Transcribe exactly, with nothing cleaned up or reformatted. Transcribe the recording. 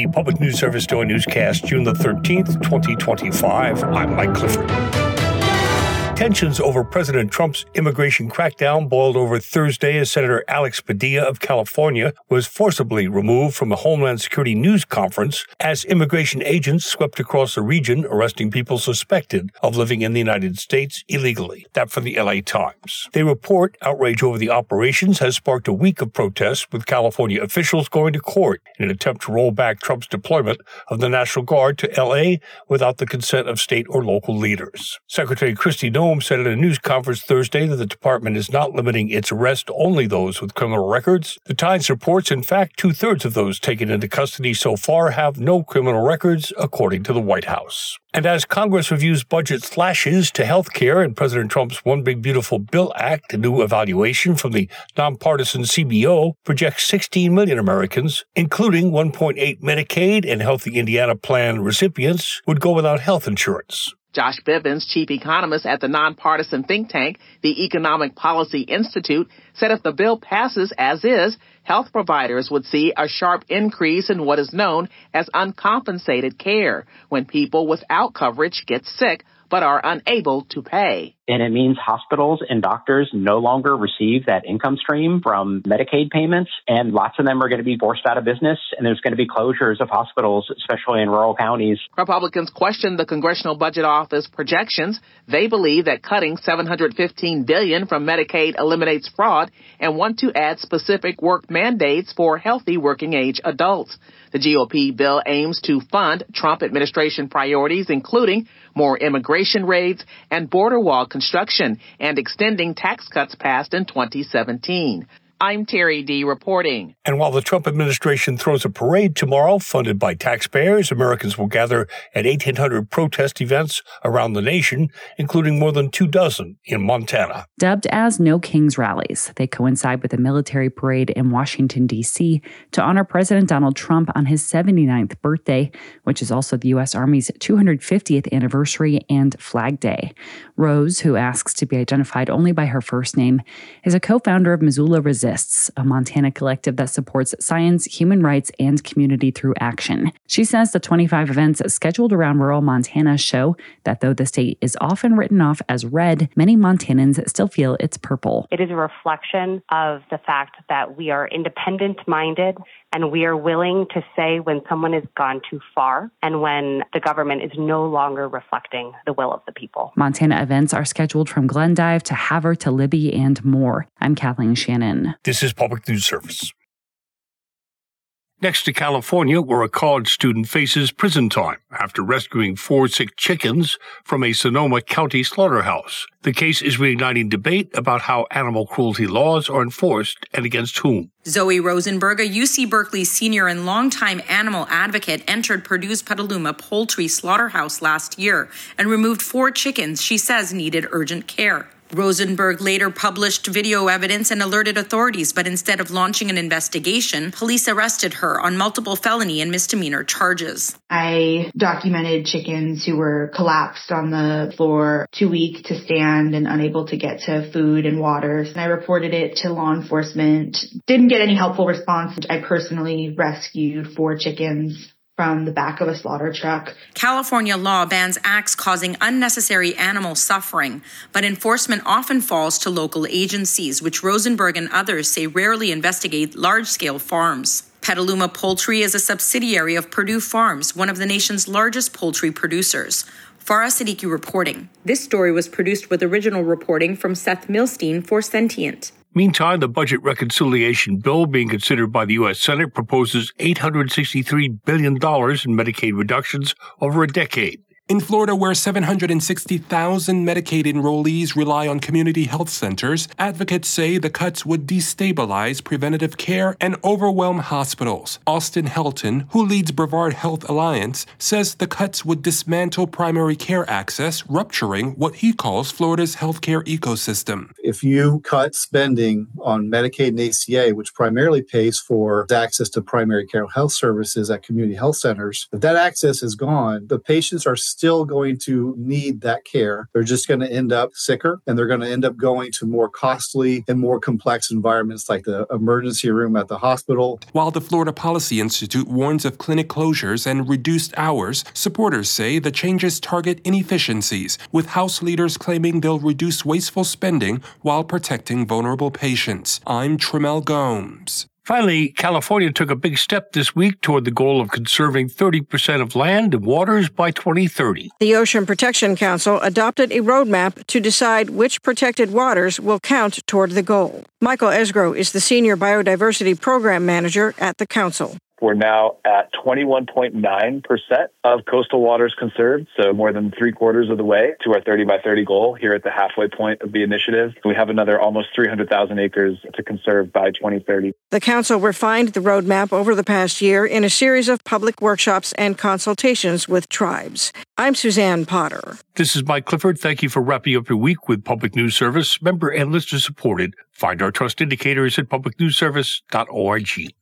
the Public News Service Daily Newscast, June the thirteenth, twenty twenty-five. I'm Mike Clifford. Tensions over President Trump's immigration crackdown boiled over Thursday as Senator Alex Padilla of California was forcibly removed from a Homeland Security news conference as immigration agents swept across the region, arresting people suspected of living in the United States illegally. That from the L A Times. They report outrage over the operations has sparked a week of protests, with California officials going to court in an attempt to roll back Trump's deployment of the National Guard to L A without the consent of state or local leaders. Secretary Kristi Noem said at a news conference Thursday that the department is not limiting its arrest to only those with criminal records. The Times reports, in fact, two-thirds of those taken into custody so far have no criminal records, according to the White House. And as Congress reviews budget slashes to health care and President Trump's One Big Beautiful Bill Act, a new evaluation from the nonpartisan C B O projects sixteen million Americans, including one point eight Medicaid and Healthy Indiana Plan recipients, would go without health insurance. Josh Bivens, chief economist at the nonpartisan think tank, the Economic Policy Institute, said if the bill passes as is, health providers would see a sharp increase in what is known as uncompensated care, when people without coverage get sick but are unable to pay. And it means hospitals and doctors no longer receive that income stream from Medicaid payments, and lots of them are going to be forced out of business, and there's going to be closures of hospitals, especially in rural counties. Republicans question the Congressional Budget Office projections. They believe that cutting seven hundred fifteen billion dollars from Medicaid eliminates fraud and want to add specific work mandates for healthy working-age adults. The G O P bill aims to fund Trump administration priorities, including more immigration raids and border wall construction and extending tax cuts passed in twenty seventeen. I'm Terry D. reporting. And while the Trump administration throws a parade tomorrow funded by taxpayers, Americans will gather at eighteen hundred protest events around the nation, including more than two dozen in Montana. Dubbed as No Kings rallies, they coincide with a military parade in Washington, D C to honor President Donald Trump on his seventy-ninth birthday, which is also the U S. Army's two hundred fiftieth anniversary and Flag Day. Rose, who asks to be identified only by her first name, is a co-founder of Missoula Resist, a Montana collective that supports science, human rights, and community through action. She says the twenty-five events scheduled around rural Montana show that though the state is often written off as red, many Montanans still feel it's purple. It is a reflection of the fact that we are independent-minded and we are willing to say when someone has gone too far and when the government is no longer reflecting the will of the people. Montana events are scheduled from Glendive to Havre to Libby and more. I'm Kathleen Shannon. This is Public News Service. Next to California, where a college student faces prison time after rescuing four sick chickens from a Sonoma County slaughterhouse. The case is reigniting debate about how animal cruelty laws are enforced and against whom. Zoe Rosenberg, a U C Berkeley senior and longtime animal advocate, entered Purdue's Petaluma Poultry Slaughterhouse last year and removed four chickens she says needed urgent care. Rosenberg later published video evidence and alerted authorities, but instead of launching an investigation, police arrested her on multiple felony and misdemeanor charges. I documented chickens who were collapsed on the floor, too weak to stand and unable to get to food and water. And I reported it to law enforcement. Didn't get any helpful response. I personally rescued four chickens from the back of a slaughter truck. California law bans acts causing unnecessary animal suffering, but enforcement often falls to local agencies, which Rosenberg and others say rarely investigate large-scale farms. Petaluma Poultry is a subsidiary of Purdue Farms, one of the nation's largest poultry producers. Farah Siddiqui reporting. This story was produced with original reporting from Seth Milstein for Sentient. Meantime, the budget reconciliation bill being considered by the U S. Senate proposes eight hundred sixty-three billion dollars in Medicaid reductions over a decade. In Florida, where seven hundred sixty thousand Medicaid enrollees rely on community health centers, advocates say the cuts would destabilize preventative care and overwhelm hospitals. Austin Helton, who leads Brevard Health Alliance, says the cuts would dismantle primary care access, rupturing what he calls Florida's healthcare ecosystem. If you cut spending on Medicaid and A C A, which primarily pays for access to primary care health services at community health centers, if that access is gone, the patients are still going to need that care. They're just going to end up sicker, and they're going to end up going to more costly and more complex environments like the emergency room at the hospital. While the Florida Policy Institute warns of clinic closures and reduced hours, supporters say the changes target inefficiencies, with House leaders claiming they'll reduce wasteful spending while protecting vulnerable patients. I'm Tremel Gomes. Finally, California took a big step this week toward the goal of conserving thirty percent of land and waters by twenty thirty. The Ocean Protection Council adopted a roadmap to decide which protected waters will count toward the goal. Michael Esgro is the Senior Biodiversity Program Manager at the Council. We're now at twenty-one point nine percent of coastal waters conserved, so more than three quarters of the way to our thirty by thirty goal here at the halfway point of the initiative. We have another almost three hundred thousand acres to conserve by twenty thirty. The Council refined the roadmap over the past year in a series of public workshops and consultations with tribes. I'm Suzanne Potter. This is Mike Clifford. Thank you for wrapping up your week with Public News Service, member and listener supported. Find our trust indicators at public news service dot org.